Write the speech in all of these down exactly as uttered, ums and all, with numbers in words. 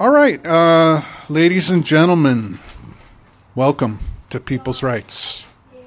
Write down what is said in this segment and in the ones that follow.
All right, uh, ladies and gentlemen, welcome to People's Rights.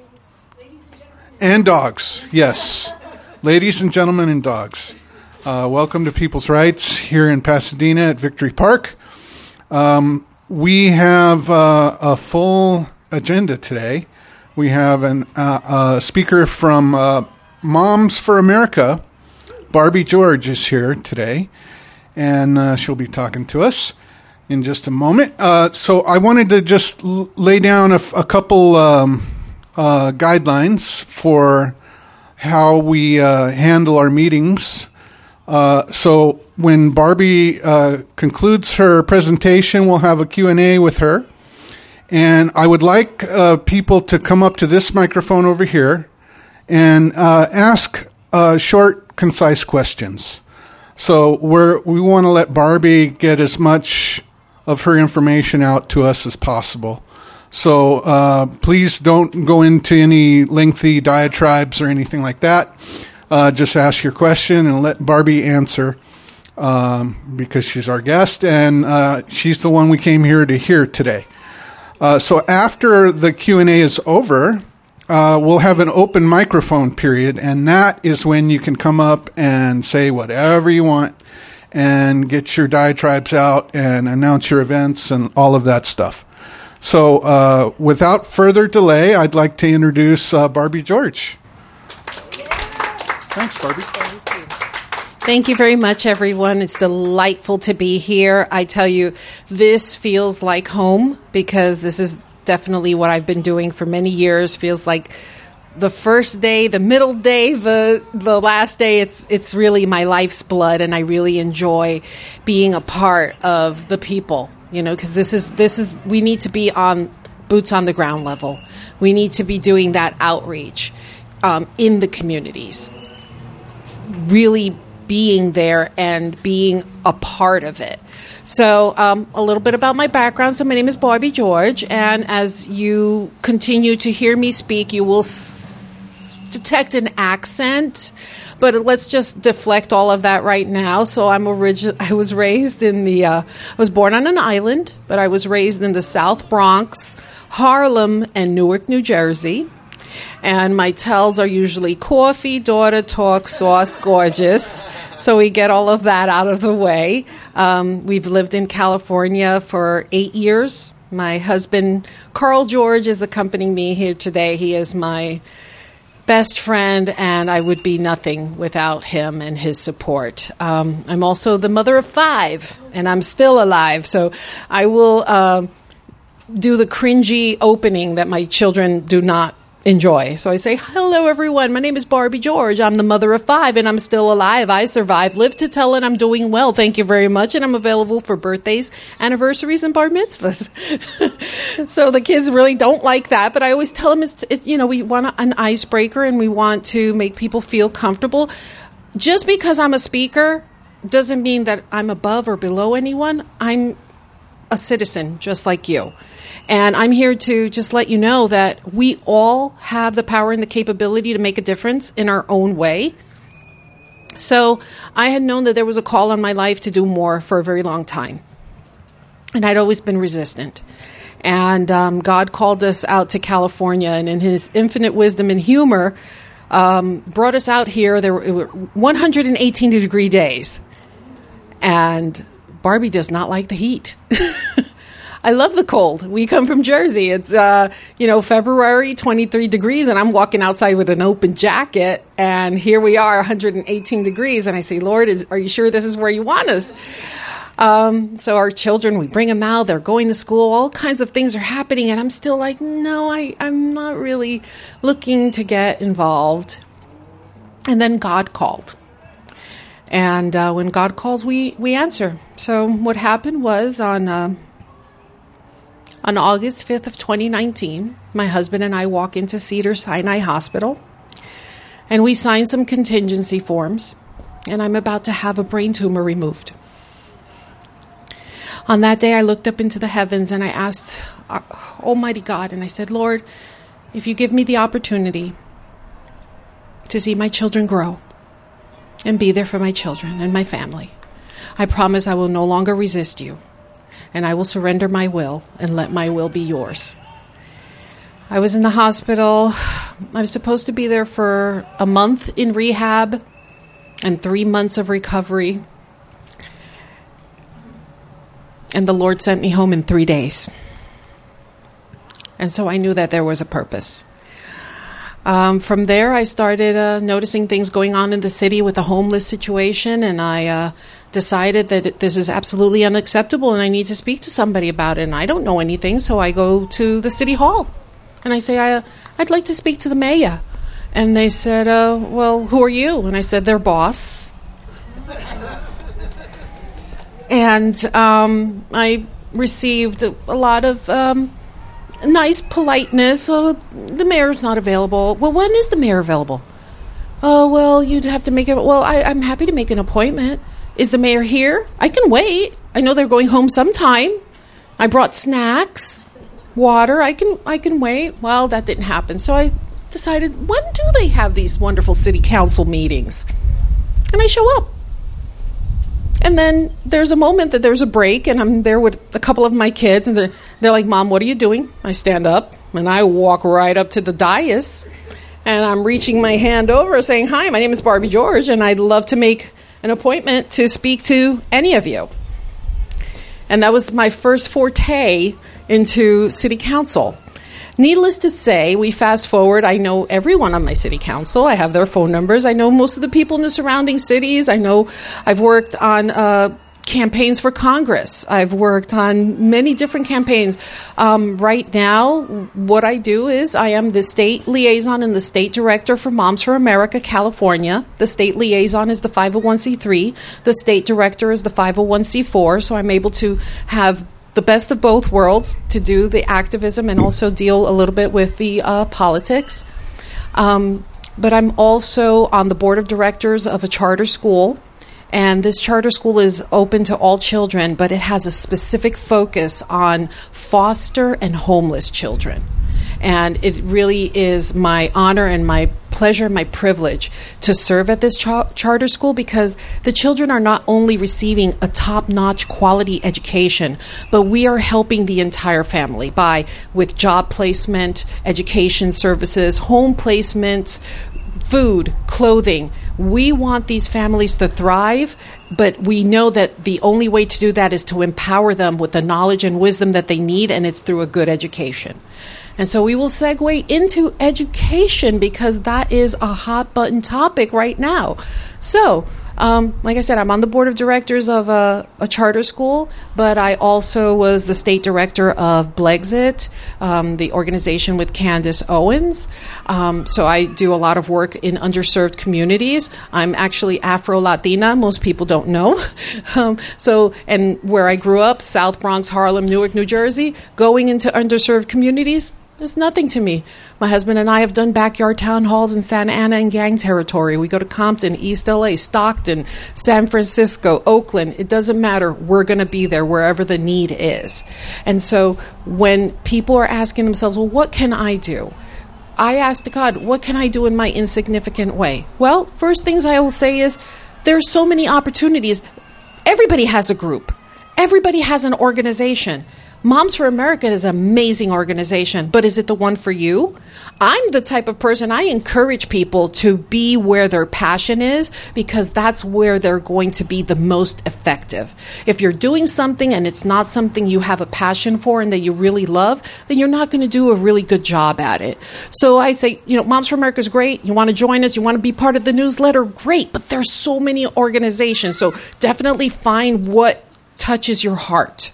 And dogs, yes. Ladies and gentlemen and dogs, uh, welcome to People's Rights here in Pasadena at Victory Park. Um, we have uh, a full agenda today. We have an, uh, a speaker from uh, Moms for America. Barbie George is here today, and uh, she'll be talking to us in just a moment. Uh, so I wanted to just l- lay down a, f- a couple um, uh, guidelines for how we uh, handle our meetings. Uh, so when Barbie uh, concludes her presentation, we'll have a Q and A with her. And I would like uh, people to come up to this microphone over here and uh, ask uh, short, concise questions. So we're, we want to let Barbie get as much of her information out to us as possible. So uh, please don't go into any lengthy diatribes or anything like that. Uh, just ask your question and let Barbie answer um, because she's our guest, and uh, she's the one we came here to hear today. Uh, so after the Q and A is over, uh, we'll have an open microphone period, and that is when you can come up and say whatever you want and get your diatribes out and announce your events and all of that stuff. So uh, without further delay, I'd like to introduce uh, Barbie George. Thanks, Barbie. Thank you. Thank you very much, everyone. It's delightful to be here. I tell you, this feels like home because this is definitely what I've been doing for many years. Feels like the first day, the middle day, the the last day. It's it's really my life's blood, and I really enjoy being a part of the people. You know, because this is this is we need to be on boots on the ground level. We need to be doing that outreach um, in the communities. Really being there and being a part of it. So um, a little bit about my background. So my name is Barbie George, and as you continue to hear me speak, you will s- detect an accent, but let's just deflect all of that right now. So I'm origi- I was raised in the, uh, I was born on an island, but I was raised in the South Bronx, Harlem, and Newark, New Jersey. And my tells are usually coffee, daughter, talk, sauce, gorgeous. So we get all of that out of the way. Um, we've lived in California for eight years. My husband, Carl George, is accompanying me here today. He is my best friend, and I would be nothing without him and his support. Um, I'm also the mother of five, and I'm still alive. So I will uh, do the cringy opening that my children do not enjoy. So I say, hello, everyone. My name is Barbie George. I'm the mother of five, and I'm still alive. I survived, lived to tell, and I'm doing well. Thank you very much. And I'm available for birthdays, anniversaries, and bar mitzvahs. So the kids really don't like that, but I always tell them, it's, it, you know, we want an icebreaker, and we want to make people feel comfortable. Just because I'm a speaker doesn't mean that I'm above or below anyone. I'm a citizen just like you. And I'm here to just let you know that we all have the power and the capability to make a difference in our own way. So I had known that there was a call on my life to do more for a very long time. And I'd always been resistant. And um, God called us out to California, and in his infinite wisdom and humor, um, brought us out here. There were one hundred eighteen degree days. And Barbie does not like the heat. I love the cold. We come from Jersey. It's, uh, you know, February, twenty-three degrees, and I'm walking outside with an open jacket, and here we are, one hundred eighteen degrees, and I say, Lord, is, are you sure this is where you want us? Um, so our children, we bring them out, they're going to school, all kinds of things are happening, and I'm still like, no, I, I'm not really looking to get involved. And then God called. And uh, when God calls, we, we answer. So what happened was on... Uh, On August fifth of twenty nineteen, my husband and I walk into Cedars-Sinai Hospital, and we sign some contingency forms, and I'm about to have a brain tumor removed. On that day, I looked up into the heavens, and I asked Almighty God, and I said, Lord, if you give me the opportunity to see my children grow and be there for my children and my family, I promise I will no longer resist you. and I will surrender my will and let my will be yours. I was in the hospital. I was supposed to be there for a month in rehab and three months of recovery. And the Lord sent me home in three days. And so I knew that there was a purpose. Um, from there, I started uh, noticing things going on in the city with the homeless situation, and I uh, decided that it, this is absolutely unacceptable, and I need to speak to somebody about it. And I don't know anything, so I go to the city hall, and I say, I, uh, I'd like to speak to the mayor. And they said, uh, well, who are you? And I said, their boss. And um, I received a, a lot of um, nice politeness. Oh, the mayor's not available. Well, when is the mayor available? Oh, well, you'd have to make it. Well, I, I'm happy to make an appointment. Is the mayor here? I can wait. I know they're going home sometime. I brought snacks, water. I can I can wait. Well, that didn't happen. So I decided, when do they have these wonderful city council meetings? And I show up. And then there's a moment that there's a break, and I'm there with a couple of my kids, and they're, they're like, Mom, what are you doing? I stand up, and I walk right up to the dais, and I'm reaching my hand over saying, hi, my name is Barbie George, and I'd love to make an appointment to speak to any of you. And that was my first forte into city council. Needless to say, we fast forward. I know everyone on my city council. I have their phone numbers. I know most of the people in the surrounding cities. I know I've worked on uh, campaigns for Congress. I've worked on many different campaigns. Um, right now, what I do is I am the state liaison and the state director for Moms for America, California. The state liaison is the five oh one c three. The state director is the five oh one c four. So I'm able to have the best of both worlds, to do the activism and also deal a little bit with the uh, politics. Um, but I'm also on the board of directors of a charter school. And this charter school is open to all children, but it has a specific focus on foster and homeless children. And it really is my honor and my pleasure, my privilege to serve at this cha- charter school, because the children are not only receiving a top-notch quality education, but we are helping the entire family by with job placement, education services, home placements, food, clothing. We want these families to thrive, but we know that the only way to do that is to empower them with the knowledge and wisdom that they need, and it's through a good education. And so we will segue into education, because that is a hot button topic right now. So, um, like I said, I'm on the board of directors of a, a charter school, but I also was the state director of Blexit, um, the organization with Candace Owens. Um, so I do a lot of work in underserved communities. I'm actually Afro-Latina. Most people don't know. um, so, and where I grew up, South Bronx, Harlem, Newark, New Jersey, going into underserved communities, it's nothing to me. My husband and I have done backyard town halls in Santa Ana and gang territory. We go to Compton, East L A, Stockton, San Francisco, Oakland. It doesn't matter. We're going to be there wherever the need is. And so when people are asking themselves, well, what can I do? I ask God, what can I do in my insignificant way? Well, first things I will say is there's so many opportunities. Everybody has a group. Everybody has an organization. Moms for America is an amazing organization, but is it the one for you? I'm the type of person, I encourage people to be where their passion is, because that's where they're going to be the most effective. If you're doing something and it's not something you have a passion for and that you really love, then you're not going to do a really good job at it. So I say, you know, Moms for America is great. You want to join us? You want to be part of the newsletter? Great. But there's so many organizations. So definitely find what touches your heart.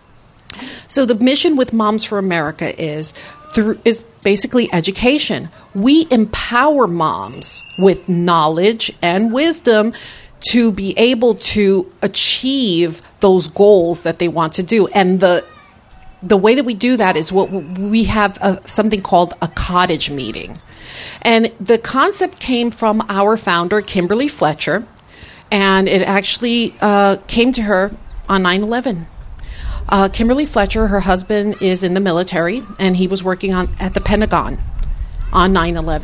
So the mission with Moms for America is through is basically education. We empower moms with knowledge and wisdom to be able to achieve those goals that they want to do. And the the way that we do that is what we have a, something called a cottage meeting. And the concept came from our founder, Kimberly Fletcher, and it actually uh, came to her on nine eleven. Uh, Kimberly Fletcher, her husband is in the military, and he was working on at the Pentagon on nine eleven.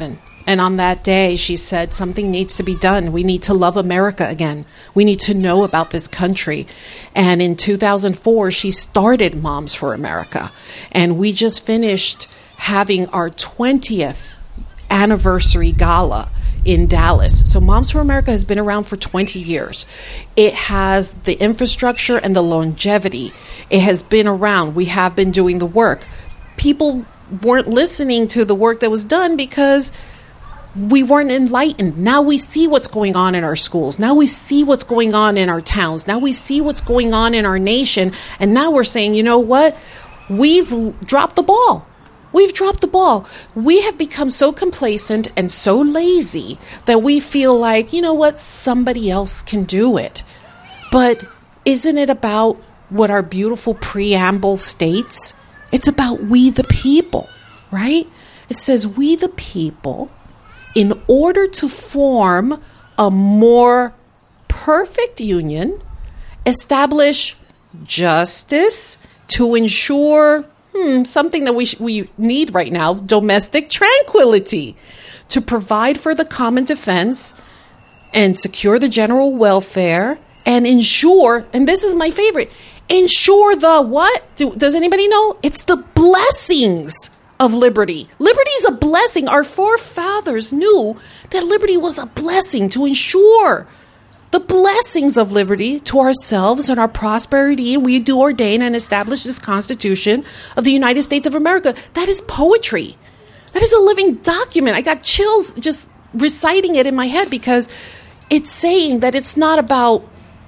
And on that day, she said, something needs to be done. We need to love America again. We need to know about this country. And in two thousand four, she started Moms for America. And we just finished having our twentieth anniversary gala in Dallas. So Moms for America has been around for twenty years. It has the infrastructure and the longevity. It has been around. We have been doing the work. People weren't listening to the work that was done because we weren't enlightened. Now we see what's going on in our schools. Now we see what's going on in our towns. Now we see what's going on in our nation. And now we're saying, you know what? We've dropped the ball. We've dropped the ball. We have become so complacent and so lazy that we feel like, you know what? Somebody else can do it. But isn't it about what our beautiful preamble states? It's about we the people, right? It says we the people, in order to form a more perfect union, establish justice to ensure hmm, something that we sh- we need right now, domestic tranquility, to provide for the common defense and secure the general welfare and ensure, and this is my favorite, ensure the what? Do, does anybody know? It's the blessings of liberty. Liberty is a blessing. Our forefathers knew that liberty was a blessing to ensure the blessings of liberty to ourselves and our prosperity. We do ordain and establish this Constitution of the United States of America. That is poetry. That is a living document. I got chills just reciting it in my head because it's saying that it's not about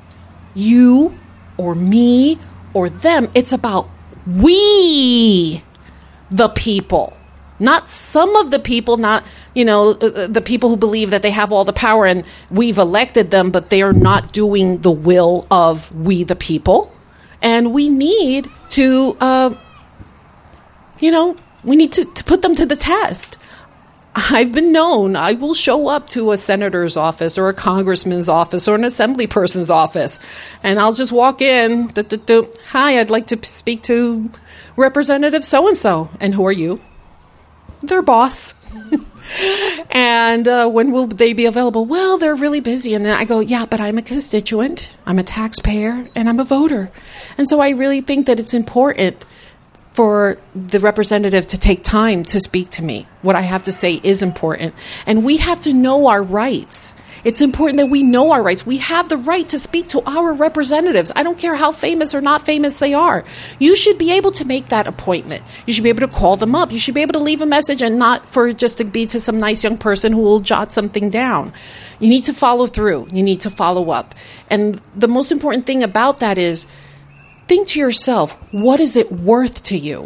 you or me or them. It's about we, the people, not some of the people, not, you know, uh, the people who believe that they have all the power and we've elected them, but they are not doing the will of we, the people. And we need to, uh, you know, we need to, to put them to the test. I've been known, I will show up to a senator's office or a congressman's office or an assembly person's office, and I'll just walk in, do, do, do, hi, I'd like to speak to Representative so-and-so. And who are you? Their boss. And uh, when will they be available? Well, they're really busy. And then I go, yeah, but I'm a constituent, I'm a taxpayer, and I'm a voter. And so I really think that it's important for the representative to take time to speak to me. What I have to say is important. And we have to know our rights. It's important that we know our rights. We have the right to speak to our representatives. I don't care how famous or not famous they are. You should be able to make that appointment. You should be able to call them up. You should be able to leave a message and not for just to be to some nice young person who will jot something down. You need to follow through. You need to follow up. And the most important thing about that is think to yourself, what is it worth to you?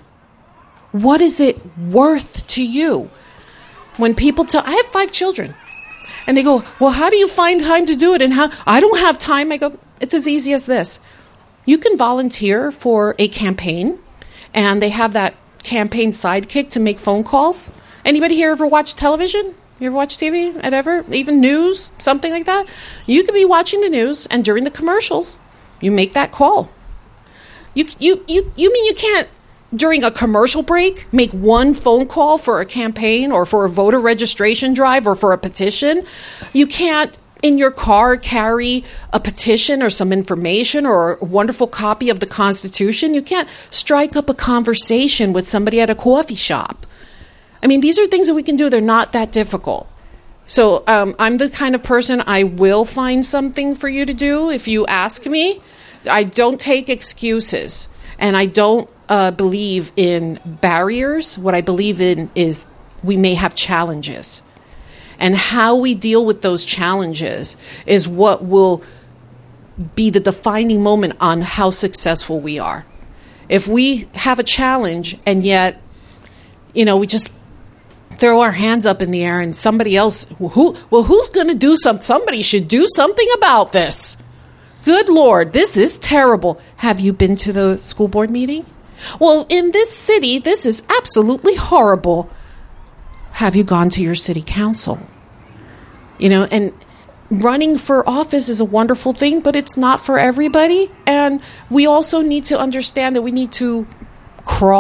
What is it worth to you? When people tell, I have five children. And they go, well, how do you find time to do it? And how? I don't have time. I go, it's as easy as this. You can volunteer for a campaign, and they have that campaign sidekick to make phone calls. Anybody here ever watch television? You ever watch T V? Ever? Even news? Something like that? You could be watching the news, and during the commercials, you make that call. You you you you mean you can't, during a commercial break, make one phone call for a campaign or for a voter registration drive or for a petition? You can't, in your car, carry a petition or some information or a wonderful copy of the Constitution? You can't strike up a conversation with somebody at a coffee shop. I mean, these are things that we can do. They're not that difficult. So um, I'm the kind of person, I will find something for you to do if you ask me. I don't take excuses, and I don't uh, believe in barriers. What I believe in is we may have challenges, and how we deal with those challenges is what will be the defining moment on how successful we are. If we have a challenge and yet, you know, we just throw our hands up in the air and somebody else, who, well, who's going to do something? Somebody should do something about this. Good Lord, this is terrible. Have you been to the school board meeting? Well, in this city, this is absolutely horrible. Have you gone to your city council? You know, and running for office is a wonderful thing, but it's not for everybody. And we also need to understand that we need to crawl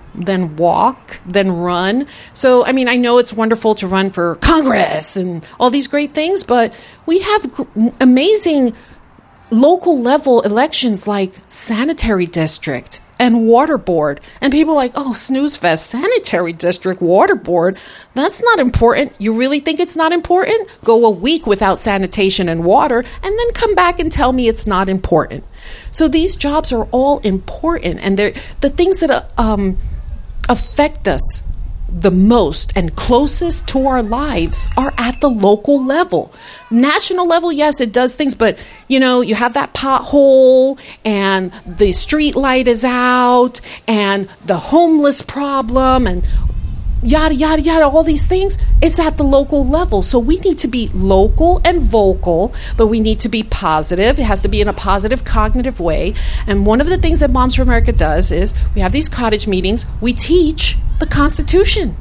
then walk, then run. So, I mean, I know it's wonderful to run for Congress and all these great things, but we have gr- amazing local level elections like sanitary district and water board. And people are like, oh, snooze fest, sanitary district, water board. That's not important. You really think it's not important? Go a week without sanitation and water and then come back and tell me it's not important. So these jobs are all important. And they're the things that uh, um, affect us the most and closest to our lives are at the local level. National level, yes, it does things, but you know, you have that pothole and the street light is out and the homeless problem and yada, yada, yada, all these things. It's at the local level. So we need to be local and vocal, but we need to be positive. It has to be in a positive cognitive way. And one of the things that Moms for America does is we have these cottage meetings. We teach the Constitution.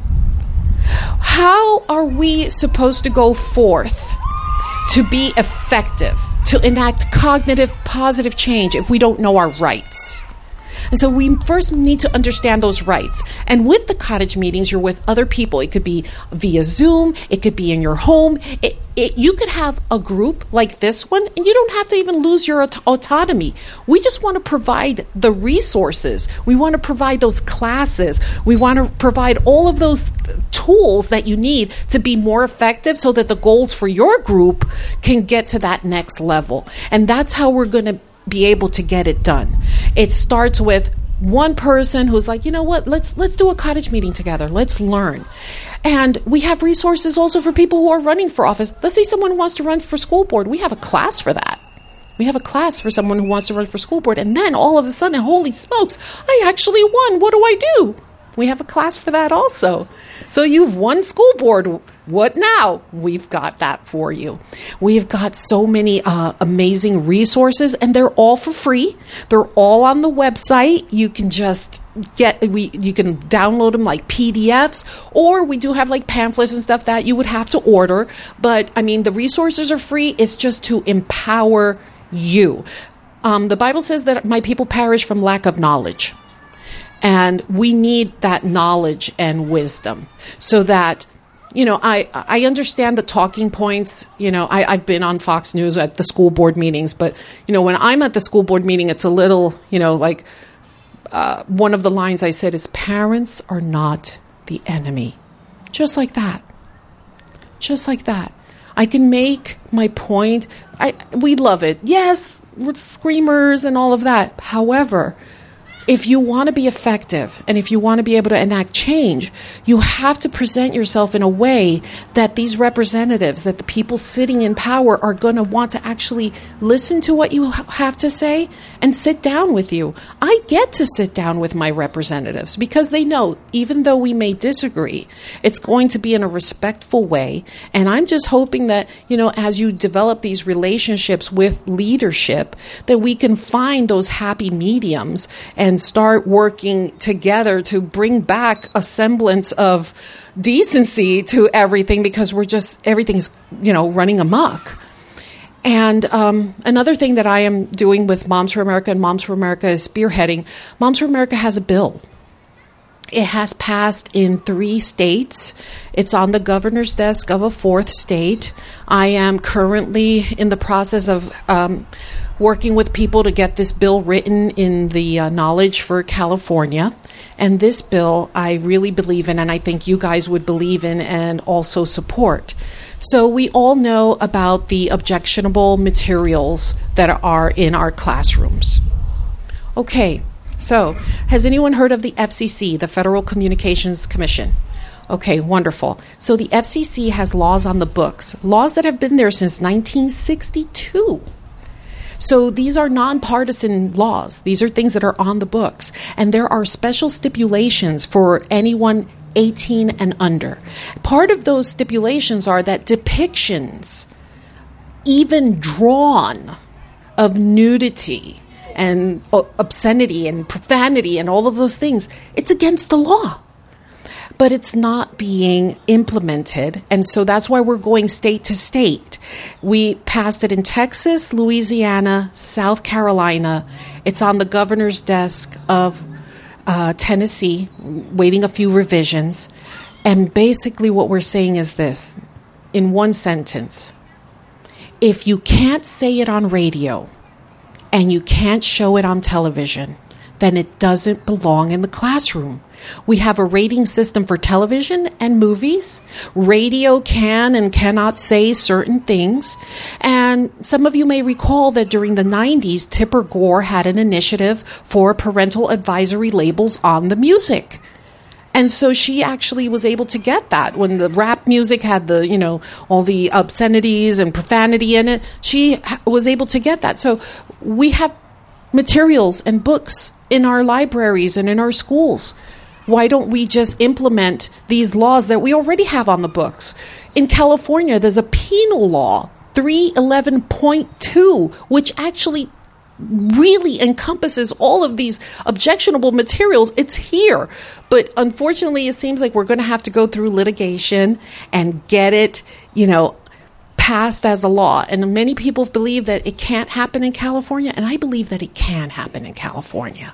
How are we supposed to go forth to be effective, to enact cognitive positive change if we don't know our rights? And so we first need to understand those rights. And with the cottage meetings, you're with other people. It could be via Zoom. It could be in your home. It, it, you could have a group like this one, and you don't have to even lose your aut- autonomy. We just want to provide the resources. We want to provide those classes. We want to provide all of those tools that you need to be more effective so that the goals for your group can get to that next level. And that's how we're going to be able to get it done. It starts with one person who's like, you know what, let's let's do a cottage meeting together. Let's learn. And we have resources also for people who are running for office. Let's say someone wants to run for school board. We have a class for that. We have a class for someone who wants to run for school board. And then all of a sudden, holy smokes, I actually won. What do I do? We have a class for that also. So you've won school board. What now? We've got that for you. We've got so many uh, amazing resources, and they're all for free. They're all on the website. You can just get, we you can download them like P D Fs, or we do have like pamphlets and stuff that you would have to order. But I mean, the resources are free. It's just to empower you. Um, the Bible says that my people perish from lack of knowledge. And we need that knowledge and wisdom so that, you know, I, I understand the talking points. You know, I, I've been on Fox News at the school board meetings, but, you know, when I'm at the school board meeting, it's a little, you know, like uh, one of the lines I said is parents are not the enemy. Just like that. Just like that. I can make my point. I we love it. Yes, with screamers and all of that. However, if you want to be effective and if you want to be able to enact change, you have to present yourself in a way that these representatives, that the people sitting in power are going to want to actually listen to what you have to say and sit down with you. I get to sit down with my representatives because they know, even though we may disagree, it's going to be in a respectful way. And I'm just hoping that, you know, as you develop these relationships with leadership, that we can find those happy mediums and start working together to bring back a semblance of decency to everything, because we're just, everything's, you know, running amok. And um, another thing that I am doing with Moms for America and Moms for America is spearheading. Moms for America has a bill. It has passed in three states. It's on the governor's desk of a fourth state. I am currently in the process of um, working with people to get this bill written in the uh, knowledge for California. And this bill I really believe in, and I think you guys would believe in and also support. So we all know about the objectionable materials that are in our classrooms. Okay, so has anyone heard of the F C C, the Federal Communications Commission? Okay, wonderful. So the F C C has laws on the books, laws that have been there since nineteen sixty-two. So these are nonpartisan laws. These are things that are on the books. And there are special stipulations for anyone eighteen and under. Part of those stipulations are that depictions, even drawn, of nudity and obscenity and profanity and all of those things, it's against the law. But it's not being implemented. And so that's why we're going state to state. We passed it in Texas, Louisiana, South Carolina. It's on the governor's desk of uh, Tennessee, waiting a few revisions. And basically what we're saying is this, in one sentence. If you can't say it on radio and you can't show it on television, then it doesn't belong in the classroom. We have a rating system for television and movies. Radio can and cannot say certain things. And some of you may recall that during the nineties, Tipper Gore had an initiative for parental advisory labels on the music. And so she actually was able to get that. When the rap music had the, you know, all the obscenities and profanity in it, she ha- was able to get that. So we have materials and books in our libraries and in our schools. Why don't we just implement these laws that we already have on the books? In California, there's a penal law, three eleven point two, which actually really encompasses all of these objectionable materials. It's here. But unfortunately, it seems like we're going to have to go through litigation and get it, you know, passed as a law. And many people believe that it can't happen in California, and I believe that it can happen in California.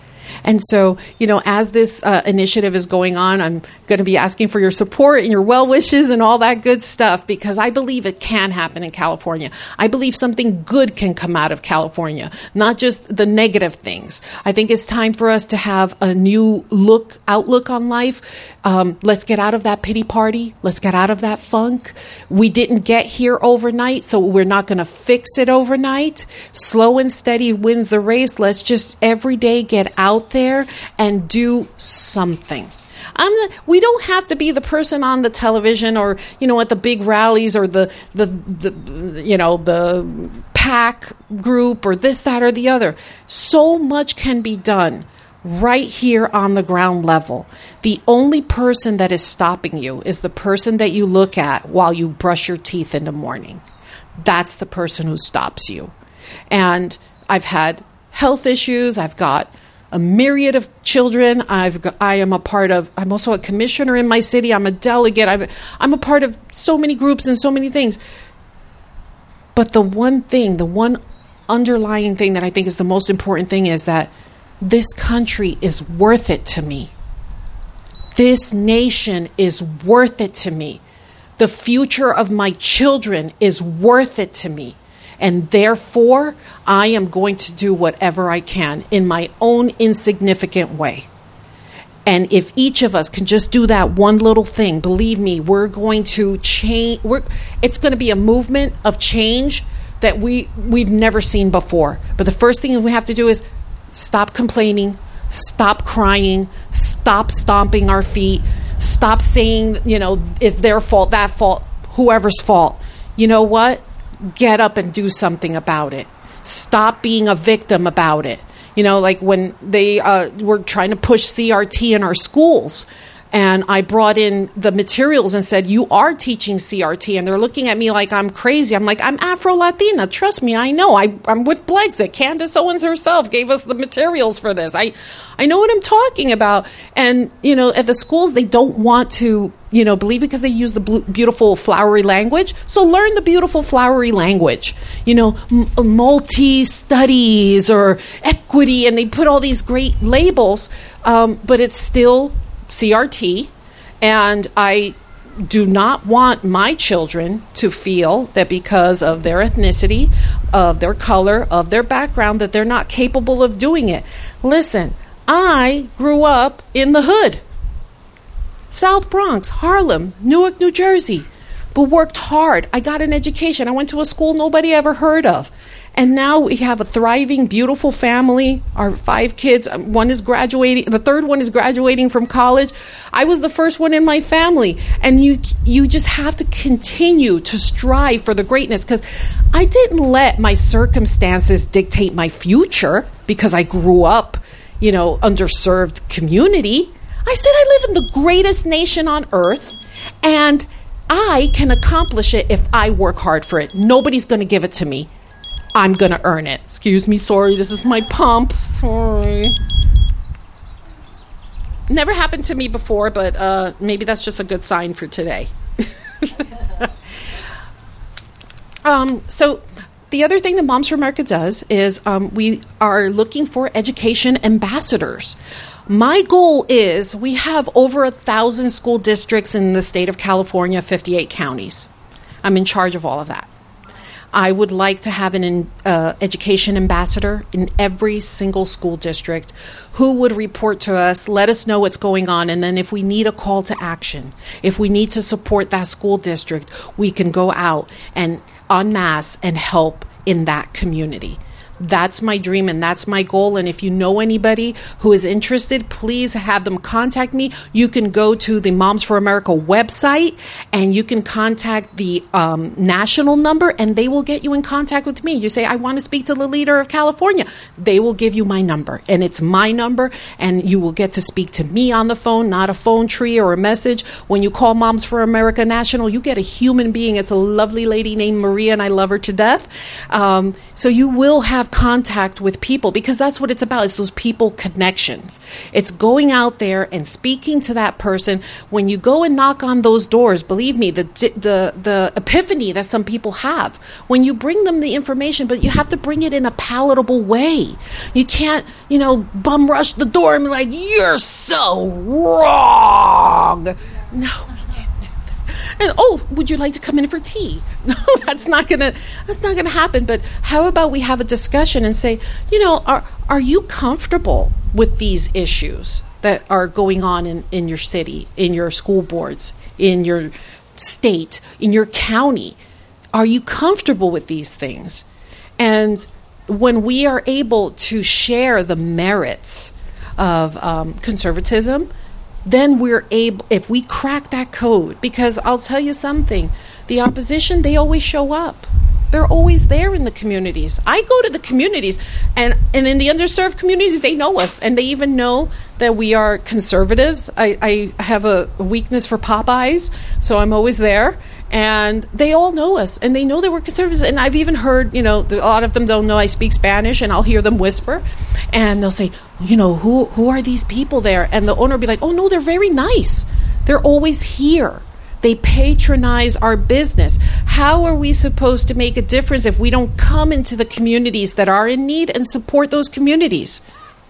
And so, you know, as this uh, initiative is going on, I'm going to be asking for your support and your well wishes and all that good stuff, because I believe it can happen in California. I believe something good can come out of California, not just the negative things. I think it's time for us to have a new look, outlook on life. Um, let's get out of that pity party. Let's get out of that funk. We didn't get here overnight, so we're not going to fix it overnight. Slow and steady wins the race. Let's just every day get out there and do something. I'm the, we don't have to be the person on the television or, you know, at the big rallies or the, the, the you know, the PAC group or this, that, or the other. So much can be done right here on the ground level. The only person that is stopping you is the person that you look at while you brush your teeth in the morning. That's the person who stops you. And I've had health issues. I've got a myriad of children. I've got, I am a part of, I'm also a commissioner in my city. I'm a delegate. I've, I'm a part of so many groups and so many things. But the one thing, the one underlying thing that I think is the most important thing is that this country is worth it to me. This nation is worth it to me. The future of my children is worth it to me. And therefore, I am going to do whatever I can in my own insignificant way. And if each of us can just do that one little thing, believe me, we're going to change. We're, it's going to be a movement of change that we, we've never seen before. But the first thing we have to do is stop complaining, stop crying, stop stomping our feet, stop saying, you know, it's their fault, that fault, whoever's fault. You know what? Get up and do something about it. Stop being a victim about it. You know, like when they uh, were trying to push C R T in our schools, and I brought in the materials and said, you are teaching C R T. And they're looking at me like I'm crazy. I'm like, I'm Afro-Latina. Trust me, I know. I, I'm with Blexit. Candace Owens herself gave us the materials for this. I, I know what I'm talking about. And, you know, at the schools, they don't want to, you know, believe because they use the blue, beautiful flowery language. So learn the beautiful flowery language. You know, m- multi-studies or equity. And they put all these great labels. Um, but it's still C R T, and I do not want my children to feel that because of their ethnicity, of their color, of their background, that they're not capable of doing it. Listen, I grew up in the hood. South Bronx, Harlem, Newark, New Jersey, but worked hard. I got an education. I went to a school nobody ever heard of. And now we have a thriving, beautiful family. Our five kids, one is graduating, the third one is graduating from college. I was the first one in my family. And you you just have to continue to strive for the greatness, because I didn't let my circumstances dictate my future because I grew up, you know, underserved community. I said I live in the greatest nation on earth, and I can accomplish it if I work hard for it. Nobody's going to give it to me. I'm going to earn it. Excuse me, sorry, this is my pump. Sorry. Never happened to me before, but uh, maybe that's just a good sign for today. um, so the other thing that Moms for America does is um, we are looking for education ambassadors. My goal is we have over a thousand school districts in the state of California, fifty-eight counties. I'm in charge of all of that. I would like to have an uh, education ambassador in every single school district who would report to us, let us know what's going on, and then if we need a call to action, if we need to support that school district, we can go out and en masse and help in that community. That's my dream and that's my goal. And if you know anybody who is interested, please have them contact me. You can go to the Moms for America website and you can contact the um, national number and they will get you in contact with me. You say, I want to speak to the leader of California. They will give you my number and it's my number and you will get to speak to me on the phone, not a phone tree or a message. When you call Moms for America National, you get a human being. It's a lovely lady named Maria and I love her to death. Um, so you will have contact with people because that's what it's about. It's those people connections. It's going out there and speaking to that person. When you go and knock on those doors, believe me, the the the epiphany that some people have when you bring them the information, but you have to bring it in a palatable way. You can't, you know, bum rush the door and be like, "You're so wrong." No. And, oh, would you like to come in for tea? No, that's not gonna that's not gonna happen. But how about we have a discussion and say, you know, are are you comfortable with these issues that are going on in, in your city, in your school boards, in your state, in your county? Are you comfortable with these things? And when we are able to share the merits of um, conservatism, then we're able, if we crack that code, because I'll tell you something, the opposition, they always show up. They're always there in the communities. I go to the communities, and, and in the underserved communities, they know us, and they even know that we are conservatives. I, I have a weakness for Popeyes, so I'm always there. And they all know us, and they know that we're conservatives. And I've even heard, you know, a lot of them don't know I speak Spanish, and I'll hear them whisper, and they'll say, you know, who who are these people there? And the owner will be like, oh, no, they're very nice. They're always here. They patronize our business. How are we supposed to make a difference if we don't come into the communities that are in need and support those communities?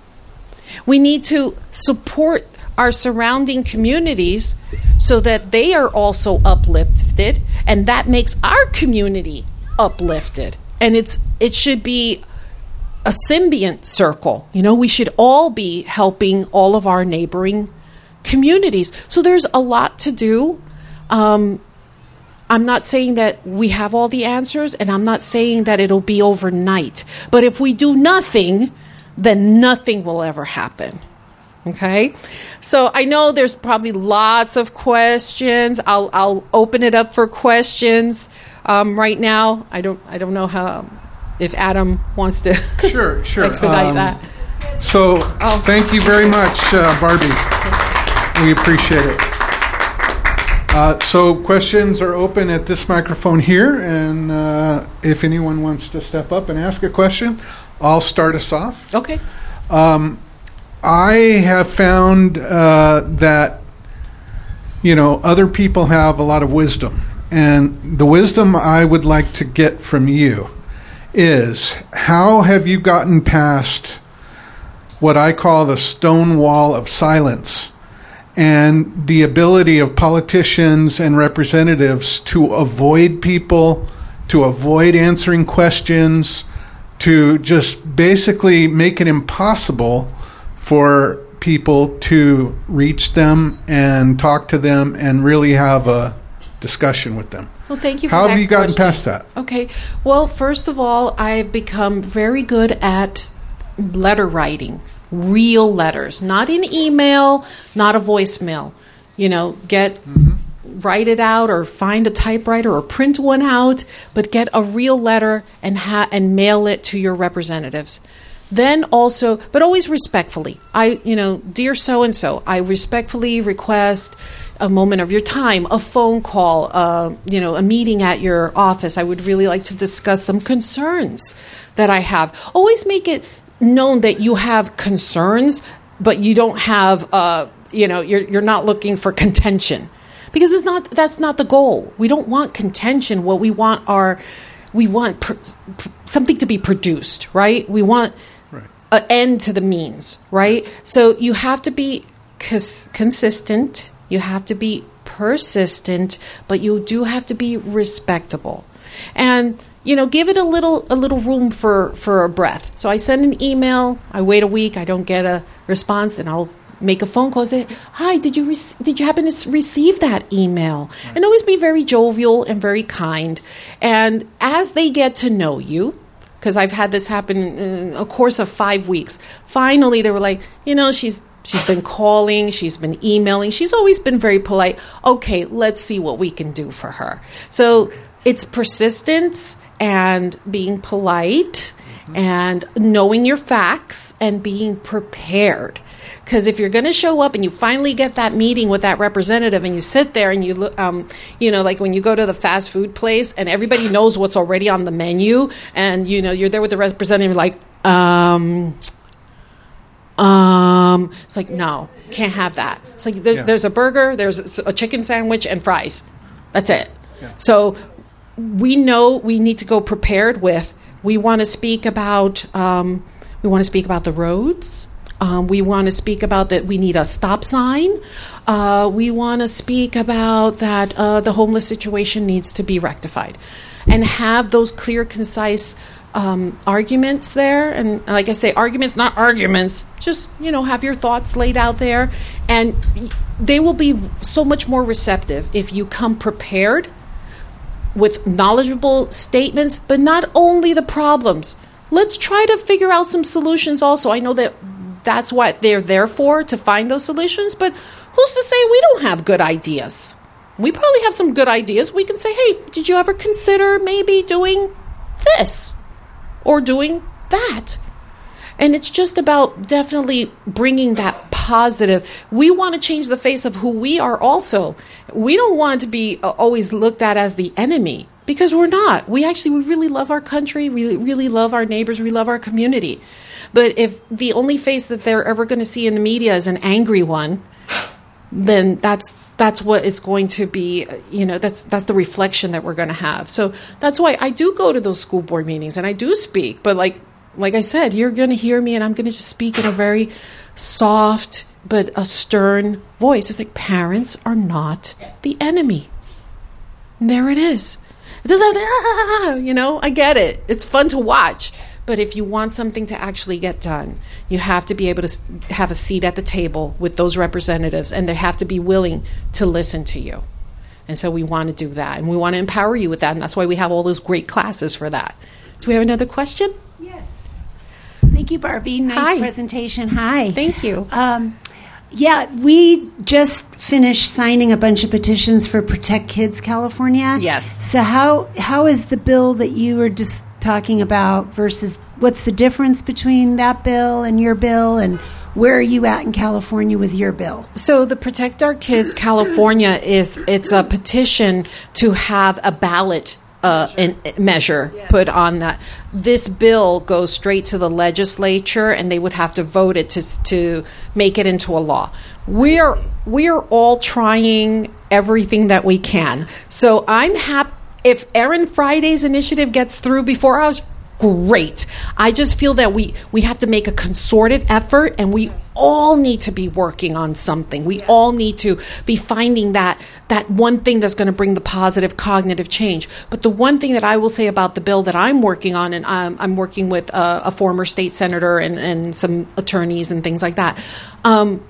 We need to support our surrounding communities so that they are also uplifted, and that makes our community uplifted. And it's it should be a symbiont circle. You know, we should all be helping all of our neighboring communities. So there's a lot to do. Um, I'm not saying that we have all the answers, and I'm not saying that it'll be overnight. But if we do nothing, then nothing will ever happen. Okay, so I know there's probably lots of questions. I'll I'll open it up for questions um, right now. I don't I don't know how if Adam wants to sure sure expedite um, that. So oh. Thank you very much, uh, Barbie. We appreciate it. Uh, so questions are open at this microphone here, and uh, if anyone wants to step up and ask a question, I'll start us off. Okay. Um, I have found uh, that, you know, other people have a lot of wisdom. And the wisdom I would like to get from you is, how have you gotten past what I call the stone wall of silence and the ability of politicians and representatives to avoid people, to avoid answering questions, to just basically make it impossible for people to reach them and talk to them and really have a discussion with them? Well, thank you for How that have you gotten question. past that? Okay. Well, first of all, I've become very good at letter writing, real letters, not in email, not a voicemail. You know, get mm-hmm. write it out or find a typewriter or print one out, but get a real letter and ha- and mail it to your representatives. Then also, but always respectfully. I, you know, dear so-and-so, I respectfully request a moment of your time, a phone call, uh, you know, a meeting at your office. I would really like to discuss some concerns that I have. Always make it known that you have concerns, but you don't have, uh, you know, you're you're not looking for contention, because it's not. That's not the goal. We don't want contention. What we want are, we want pr- pr- something to be produced, right? We want. Right. an end to the means, right? So you have to be cons- consistent. You have to be persistent, but you do have to be respectable. And, you know, give it a little a little room for, for a breath. So I send an email, I wait a week, I don't get a response, and I'll make a phone call and say, hi, did you rec- did you happen to receive that email? Right. And always be very jovial and very kind. And as they get to know you, because I've had this happen in a course of five weeks, finally they were like, you know, she's she's been calling, she's been emailing, she's always been very polite. Okay, let's see what we can do for her. So it's persistence and being polite mm-hmm. and knowing your facts and being prepared. Because if you're going to show up and you finally get that meeting with that representative and you sit there and you look, um, you know, like when you go to the fast food place and everybody knows what's already on the menu and, you know, you're there with the representative like, um, um, it's like, no, can't have that. It's like there, yeah. there's a burger, there's a chicken sandwich and fries. That's it. Yeah. So we know we need to go prepared with, we want to speak about, um, we want to speak about the roads. Um, we want to speak about that we need a stop sign. Uh, we want to speak about that uh, the homeless situation needs to be rectified. And have those clear, concise um, arguments there. And like I say, arguments, not arguments. Just, you know, have your thoughts laid out there. And they will be so much more receptive if you come prepared with knowledgeable statements, but not only the problems. Let's try to figure out some solutions also. I know that that's what they're there for, to find those solutions. But who's to say we don't have good ideas? We probably have some good ideas. We can say, hey, did you ever consider maybe doing this or doing that? And it's just about definitely bringing that positive. We want to change the face of who we are also. We don't want to be always looked at as the enemy, because we're not. We actually, we really love our country. We really love our neighbors. We love our community. But if the only face that they're ever going to see in the media is an angry one, then that's that's what it's going to be. You know, that's that's the reflection that we're going to have. So that's why I do go to those school board meetings and I do speak. But like like I said, you're going to hear me and I'm going to just speak in a very soft but a stern voice. It's like, parents are not the enemy. And there it is. It doesn't have to, ah, you know, I get it. It's fun to watch. But if you want something to actually get done, you have to be able to have a seat at the table with those representatives, and they have to be willing to listen to you. And so we want to do that, and we want to empower you with that, and that's why we have all those great classes for that. Do we have another question? Yes. Thank you, Barbie. Nice Hi. presentation. Hi. Thank you. Um, yeah, we just finished signing a bunch of petitions for Protect Kids California. Yes. So how how is the bill that you were just talking about versus what's the difference between that bill and your bill, and where are you at in California with your bill? So the Protect Our Kids California is, it's a petition to have a ballot uh, in, measure yes. put on that. This bill goes straight to the legislature and they would have to vote it to to make it into a law. We're we're all trying everything that we can. So I'm happy. If Erin Friday's initiative gets through before us, great. I just feel that we, we have to make a concerted effort, and we all need to be working on something. We all need to be finding that that one thing that's going to bring the positive cognitive change. But the one thing that I will say about the bill that I'm working on, and um, I'm working with a, a former state senator and, and some attorneys and things like that, um,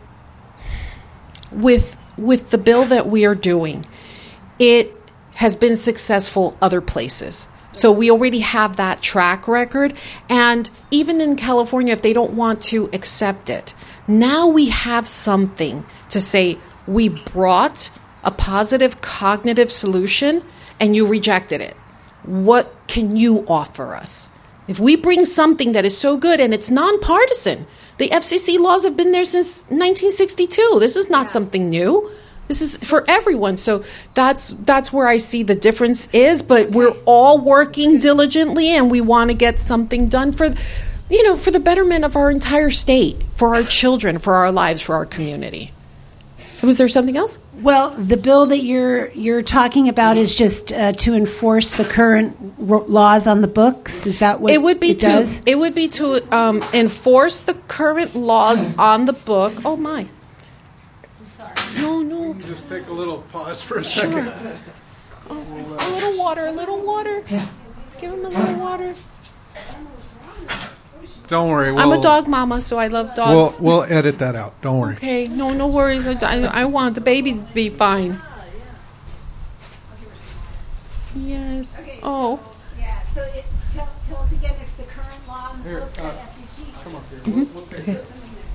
with with the bill that we are doing, it has been successful other places. So we already have that track record. And even in California, if they don't want to accept it, now we have something to say, we brought a positive cognitive solution and you rejected it. What can you offer us? If we bring something that is so good and it's nonpartisan, the F C C laws have been there since nineteen sixty-two. This is not yeah. something new. This is for everyone. So that's that's where I see the difference is. But we're all working diligently, and we want to get something done for, you know, for the betterment of our entire state, for our children, for our lives, for our community. Was there something else? Well, the bill that you're you're talking about is just uh, to enforce the current r- laws on the books. Is that what it would be? it to does? it would be to um, enforce the current laws on the book. Oh my! I'm sorry. No, no. Just take a little pause for a second. Sure. Oh, a little water, a little water. Yeah. Give him a little water. Don't worry. We'll, I'm a dog mama, so I love dogs. We'll, we'll edit that out. Don't worry. Okay, no, no worries. I, I, I want the baby to be fine. Yes. Okay, Oh. Yeah, so it's, tell, tell us again, it's the current law on the Here, books uh, at F E C. Come up here. We'll, we'll take it.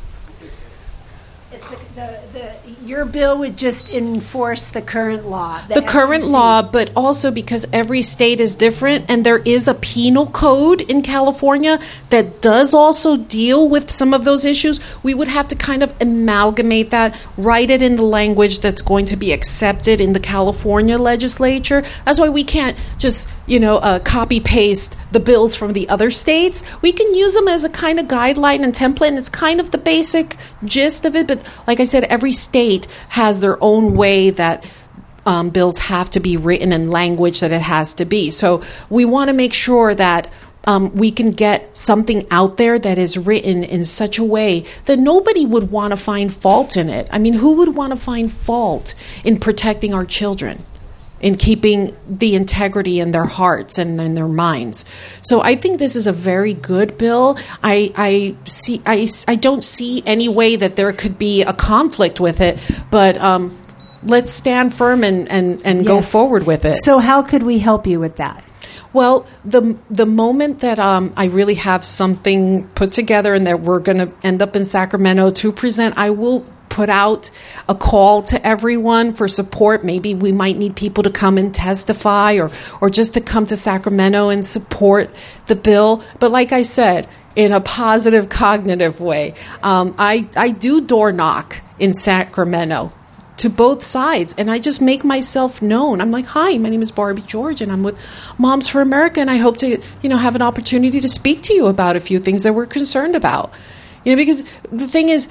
It's It's the, the, the, your bill would just enforce the current law. The current F C C. law, but also because every state is different, and there is a penal code in California that does also deal with some of those issues, we would have to kind of amalgamate that, write it in the language that's going to be accepted in the California legislature. That's why we can't just, you know, uh, copy paste the bills from the other states. We can use them as a kind of guideline and template, and it's kind of the basic gist of it. But like I said, every state has their own way that um, bills have to be written in language that it has to be. So we want to make sure that um, we can get something out there that is written in such a way that nobody would want to find fault in it. I mean, who would want to find fault in protecting our children, in keeping the integrity in their hearts and in their minds? So I think this is a very good bill. I, I see. I, I don't see any way that there could be a conflict with it, but um, let's stand firm and, and, and go Yes. forward with it. So how could we help you with that? Well, the the moment that um, I really have something put together and that we're going to end up in Sacramento to present, I will put out a call to everyone for support. Maybe we might need people to come and testify, or or just to come to Sacramento and support the bill. But like I said, in a positive, cognitive way, um, I, I do door knock in Sacramento to both sides, and I just make myself known. I'm like, hi, my name is Barbie George, and I'm with Moms for America, and I hope to, you know, have an opportunity to speak to you about a few things that we're concerned about. You know, because the thing is,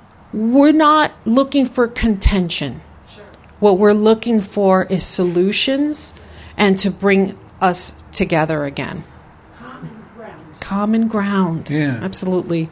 we're not looking for contention. Sure. What we're looking for is solutions and to bring us together again. Common ground. Common ground. Yeah. Absolutely.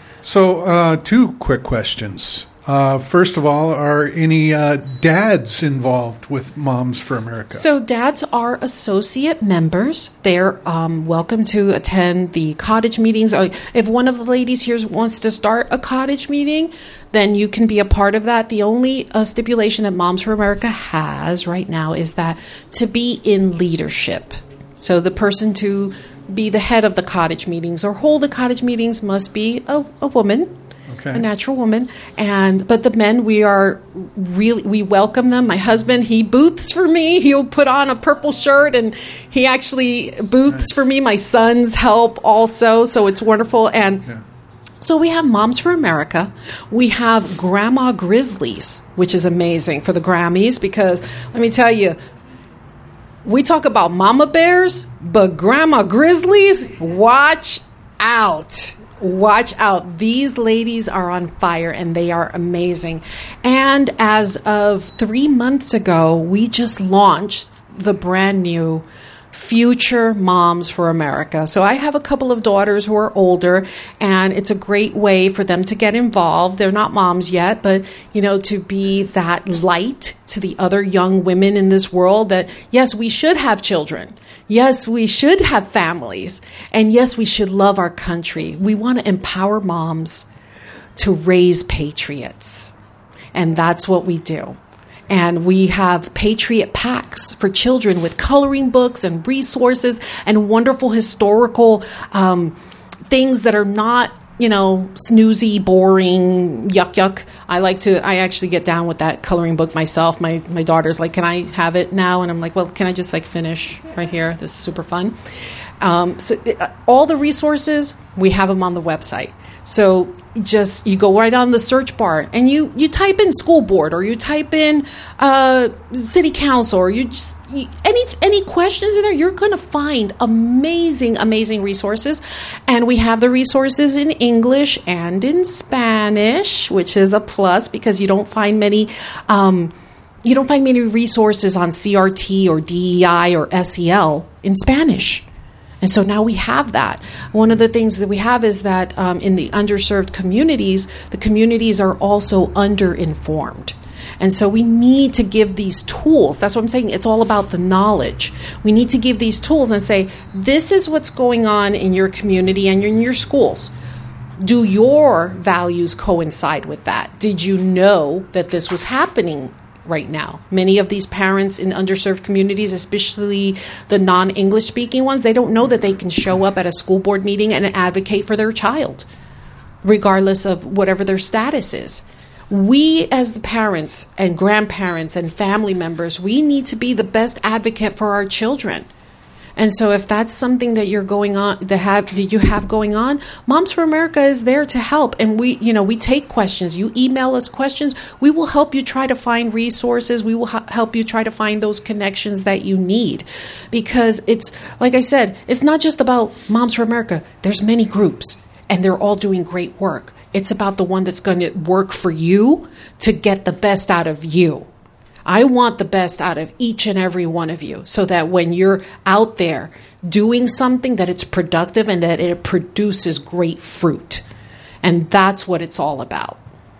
So, uh, two quick questions. Uh, first of all, are any uh, dads involved with Moms for America? So dads are associate members. They're um, welcome to attend the cottage meetings. If one of the ladies here wants to start a cottage meeting, then you can be a part of that. The only uh, stipulation that Moms for America has right now is that to be in leadership. So the person to be the head of the cottage meetings or hold the cottage meetings must be a, a woman. Okay. A natural woman. And but the men, we are really, we welcome them. My husband, he booths for me. He'll put on a purple shirt and he actually booths nice. for me. My sons help also, so it's wonderful. And yeah. So we have Moms for America. We have Grandma Grizzlies, which is amazing for the Grammys, because let me tell you, we talk about mama bears, but Grandma Grizzlies, watch out. Watch out. These ladies are on fire, and they are amazing. And as of three months ago, we just launched the brand new Future Moms for America. So I have a couple of daughters who are older, and it's a great way for them to get involved. They're not moms yet, but, you know, to be that light to the other young women in this world that, yes, we should have children. Yes, we should have families. And yes, we should love our country. We want to empower moms to raise patriots. And that's what we do. And we have Patriot Packs for children with coloring books and resources and wonderful historical um, things that are not, you know, snoozy, boring, yuck, yuck. I like to, I actually get down with that coloring book myself. My my daughter's like, can I have it now? And I'm like, well, can I just like finish right here? This is super fun. Um, so uh, all the resources, we have them on the website. So just you go right on the search bar and you, you type in school board or you type in uh, city council or you just you, any any questions in there, you're going to find amazing, amazing resources. And we have the resources in English and in Spanish, which is a plus because you don't find many um, you don't find many resources on C R T or D E I or S E L in Spanish. And so now we have that. One of the things that we have is that um, in the underserved communities, the communities are also underinformed. And so we need to give these tools. That's what I'm saying. It's all about the knowledge. We need to give these tools and say, this is what's going on in your community and in your schools. Do your values coincide with that? Did you know that this was happening right now? Many of these parents in underserved communities, especially the non-English speaking ones, they don't know that they can show up at a school board meeting and advocate for their child, regardless of whatever their status is. We as the parents and grandparents and family members, we need to be the best advocate for our children. And so if that's something that you're going on, that have that you have going on, Moms for America is there to help. And we, you know, we take questions. You email us questions. We will help you try to find resources. We will ha- help you try to find those connections that you need. Because it's, like I said, it's not just about Moms for America. There's many groups and they're all doing great work. It's about the one that's going to work for you to get the best out of you. I want the best out of each and every one of you so that when you're out there doing something, that it's productive and that it produces great fruit. And that's what it's all about.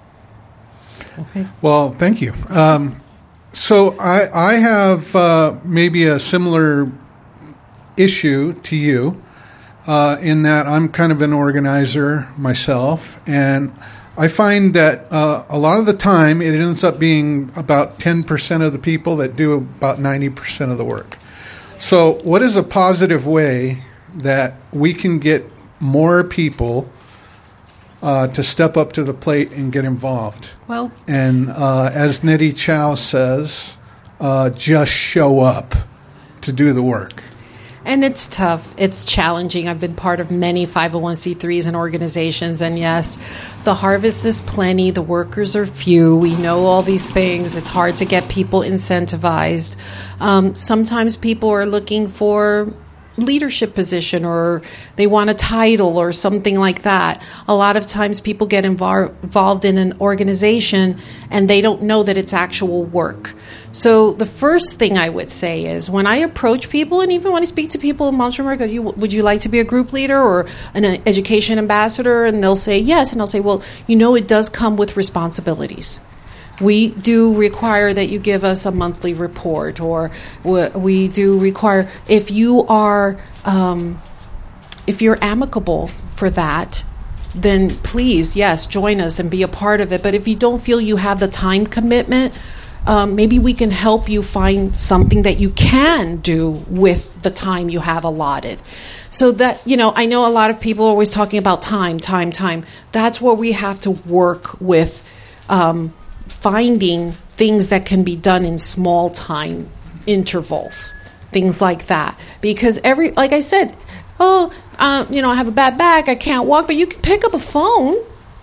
Okay. Well, thank you. Um, so I, I have uh, maybe a similar issue to you uh, in that I'm kind of an organizer myself, and I find that uh, a lot of the time it ends up being about ten percent of the people that do about ninety percent of the work. So what is a positive way that we can get more people uh, to step up to the plate and get involved? Well, and uh, as Nettie Chow says, uh, just show up to do the work. And it's tough. It's challenging. I've been part of many five oh one c threes and organizations. And yes, the harvest is plenty. The workers are few. We know all these things. It's hard to get people incentivized. Um, sometimes people are looking for leadership position or they want a title or something like that. A lot of times people get invo- involved in an organization and they don't know that it's actual work. So the first thing I would say is when I approach people, and even when I speak to people in Moms for America, you, would you like to be a group leader or an education ambassador? And they'll say yes. And I'll say, well, you know, it does come with responsibilities. We do require that you give us a monthly report, or we do require, if you are, um, if you're amicable for that, then please, yes, join us and be a part of it. But if you don't feel you have the time commitment, Um, maybe we can help you find something that you can do with the time you have allotted. So that, you know, I know a lot of people are always talking about time, time, time. That's where we have to work with um, finding things that can be done in small time intervals, things like that. Because every, like I said, oh, uh, you know, I have a bad back, I can't walk, but you can pick up a phone.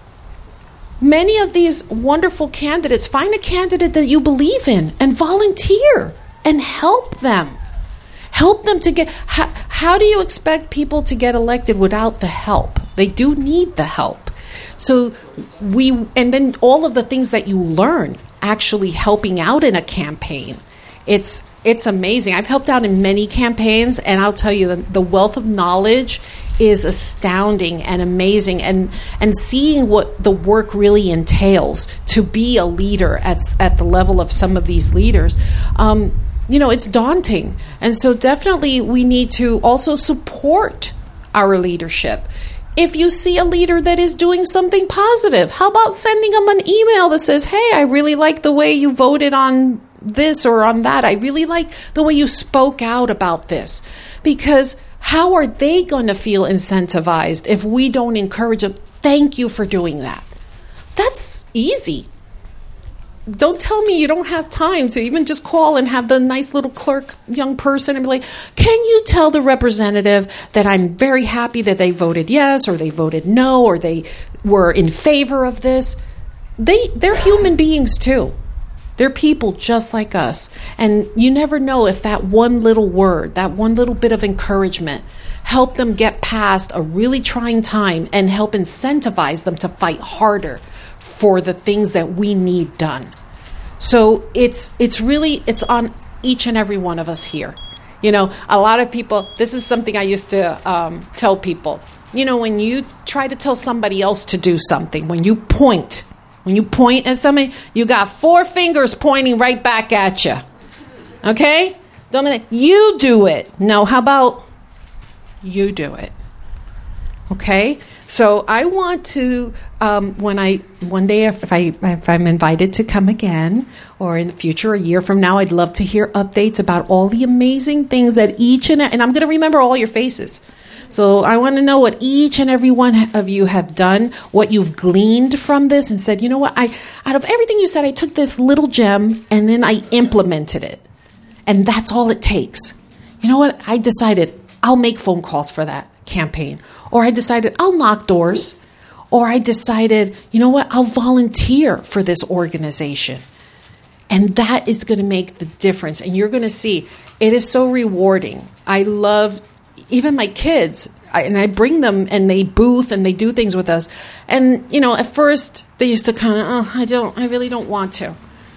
Many of these wonderful candidates, find a candidate that you believe in and volunteer and help them. Help them to get, how, how do you expect people to get elected without the help? They do need the help. So we, and then all of the things that you learn actually helping out in a campaign. It's it's amazing. I've helped out in many campaigns, and I'll tell you, the, the wealth of knowledge is astounding and amazing, and and seeing what the work really entails to be a leader at at the level of some of these leaders, um, you know, it's daunting. And so definitely we need to also support our leadership. If you see a leader that is doing something positive, how about sending them an email that says, hey, I really like the way you voted on this or on that. I really like the way you spoke out about this. Because how are they going to feel incentivized if we don't encourage them? Thank you for doing that. That's easy. don't tell me you don't have time to even just call and have the nice little clerk young person and be like, can you tell the representative that I'm very happy that they voted yes or they voted no or they were in favor of this? They, they're human beings too. They're people just like us. And you never know if that one little word, that one little bit of encouragement help them get past a really trying time and help incentivize them to fight harder for the things that we need done. So it's it's really, it's on each and every one of us here. You know, a lot of people, this is something I used to um, tell people. You know, when you try to tell somebody else to do something, when you point, when you point at somebody, you got four fingers pointing right back at you. Okay? Don't mean that you do it. No, how about you do it? Okay? So I want to, um, when I, one day if I, if I'm invited to come again, or in the future, a year from now, I'd love to hear updates about all the amazing things that each and, and I'm going to remember all your faces. So I want to know what each and every one of you have done, what you've gleaned from this and said, you know what, I, out of everything you said, I took this little gem and then I implemented it. And that's all it takes. You know what, I decided I'll make phone calls for that campaign. Or I decided I'll knock doors. Or I decided, you know what, I'll volunteer for this organization. And that is going to make the difference. And you're going to see, it is so rewarding. I love, even my kids, I, and I bring them and they booth and they do things with us. And, you know, at first they used to kind of, oh, I don't, I really don't want to.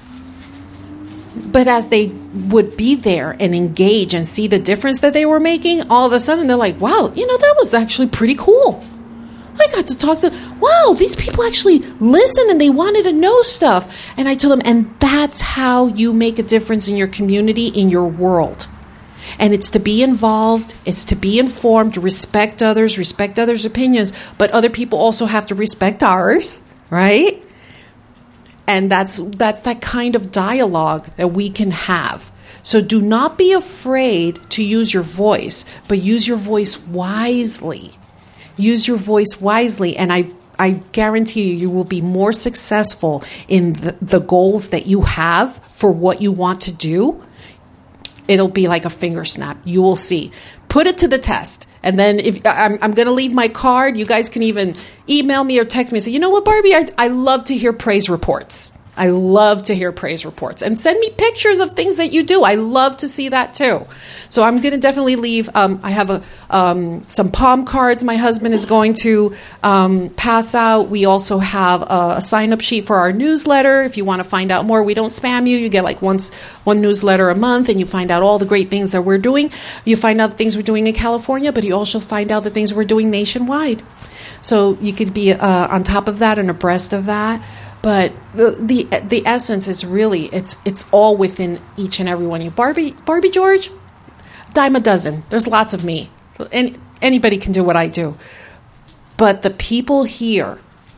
But as they would be there and engage and see the difference that they were making, all of a sudden they're like, wow, you know, that was actually pretty cool. I got to talk to, wow, these people actually listen and they wanted to know stuff. And I told them, and that's how you make a difference in your community, in your world. And it's to be involved, it's to be informed, respect others, respect others' opinions, but other people also have to respect ours, right? And that's that's that kind of dialogue that we can have. So do not be afraid to use your voice, but use your voice wisely. Use your voice wisely, and I, I guarantee you, you will be more successful in the, the goals that you have for what you want to do. It'll be like a finger snap. You will see. Put it to the test. And then if I'm, I'm going to leave my card, you guys can even email me or text me and say, you know what, Barbie, I, I love to hear praise reports. I love to hear praise reports. And send me pictures of things that you do. I love to see that too. So I'm going to definitely leave. Um, I have a, um, some palm cards my husband is going to um, pass out. We also have a, a sign-up sheet for our newsletter. If you want to find out more, we don't spam you. You get like once one newsletter a month, and you find out all the great things that we're doing. You find out the things we're doing in California, but you also find out the things we're doing nationwide. So you could be uh, on top of that and abreast of that. But the the the essence is really, it's it's all within each and every one of you. Barbie, Barbie George, dime a dozen. There's lots of me. Any, anybody can do what I do. But the people here,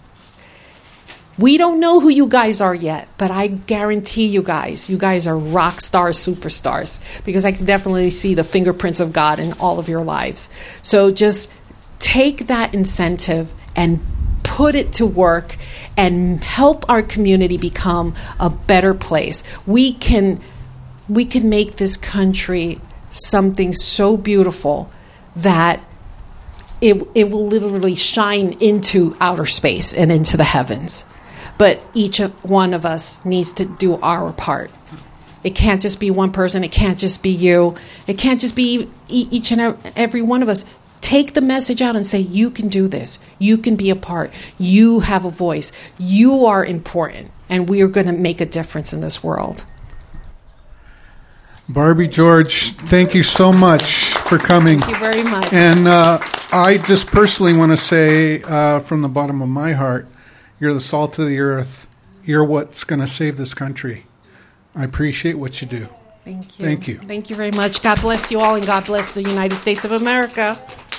we don't know who you guys are yet, but I guarantee you guys, you guys are rock stars, superstars, because I can definitely see the fingerprints of God in all of your lives. So just take that incentive and put it to work and help our community become a better place. We can we can make this country something so beautiful that it it will literally shine into outer space and into the heavens. But each one of us needs to do our part. It can't just be one person. It can't just be you. It can't just be each and every one of us. Take the message out and say, you can do this. You can be a part. You have a voice. You are important. And we are going to make a difference in this world. Barbie George, thank you so much for coming. Thank you very much. And uh, I just personally want to say uh, from the bottom of my heart, you're the salt of the earth. You're what's going to save this country. I appreciate what you do. Thank you. Thank you. Thank you very much. God bless you all, and God bless the United States of America.